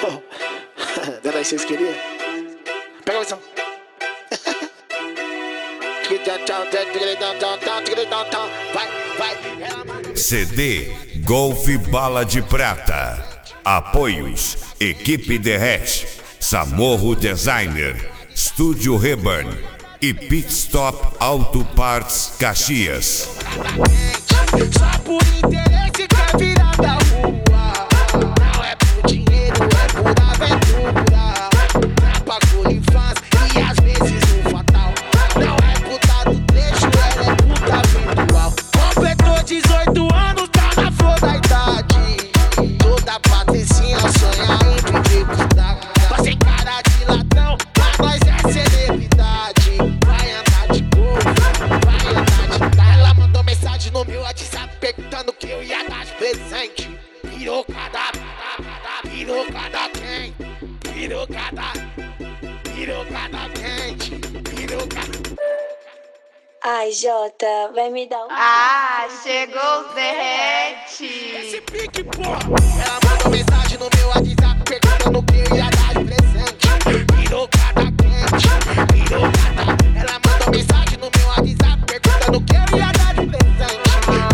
Daí vocês queriam? Pega a visão. Vai. CD Golf Bala de Prata. Apoios: Equipe Derrete, Samorro Designer, Estúdio Reburn e Pit Stop Auto Parts Caxias. Só por interesse quer virar da rua. Não é por dinheiro, é por aventura. Trapa com infância e às vezes no fatal. Não é puta do trecho, ela é puta virtual. Completou 18 anos, tá na flor da idade. Toda patricinha sonha em viver custar. Mas sem cara de ladrão, mas nós é celebridade. Vai andar de golfe, vai andar de carro. Ela mandou mensagem no meu WhatsApp perguntando que eu ia dar de presente. Pirocada quem? Pirocada quente. Pirocada. Ai, Jota, vai me dar um... Ah, chegou o derrete. Esse pique, porra. Ela mandou mensagem no meu WhatsApp perguntando que eu ia dar de presente. Pirocada quente. Ela mandou mensagem no meu WhatsApp perguntando que eu ia dar de presente.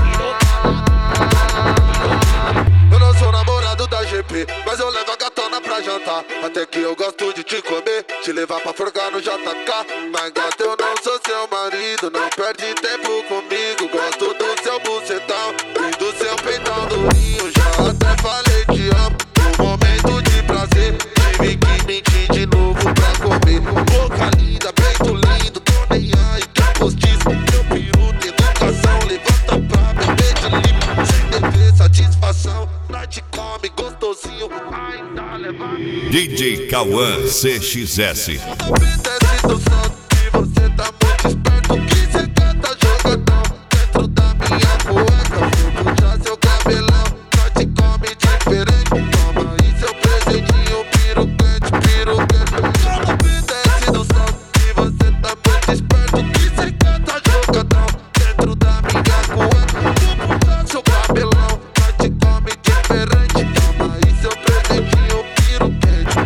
Eu não sou namorado da GP, mas eu levo a gatona pra jantar. Até que eu gosto de te comer, te levar pra forcar no JK. Mas gata, eu não sou seu marido, não perde tempo comigo. Gosto do seu bucetão e do seu peitão durinho. Já até falei te amo, no momento de prazer tive que mentir de novo pra comer. Boca linda, peito lindo, tô nem aí que é postiço. Meu peru tem educação, levanta pra beber de lima. Sem dever satisfação, nós te come gostosinho. Ainda leva DJ Cauã CXS. Desce do salto e você tá muito esperto. Que cê canta jogadão dentro da minha cueca. Vou puxar seu cabelão, nós te come diferente. Toma aí seu presentinho, piruquete. Quando desce do salto e você tá muito esperto. Que cê canta jogadão dentro da minha cueca. Vou puxar seu cabelão, nós te come diferente. Toma aí seu presentinho, piruquete.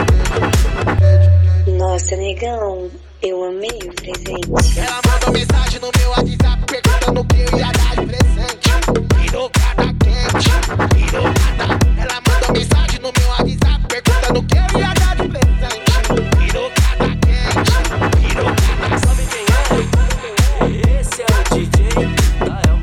Nossa, negão, eu amei o presente. Ela mandou mensagem no meu WhatsApp perguntando que eu ia dar de presente. Pirocada quente. Ela mandou mensagem no meu WhatsApp perguntando que eu ia dar de presente. Pirocada quente. Sabe quem é? Esse é o DJ Dael.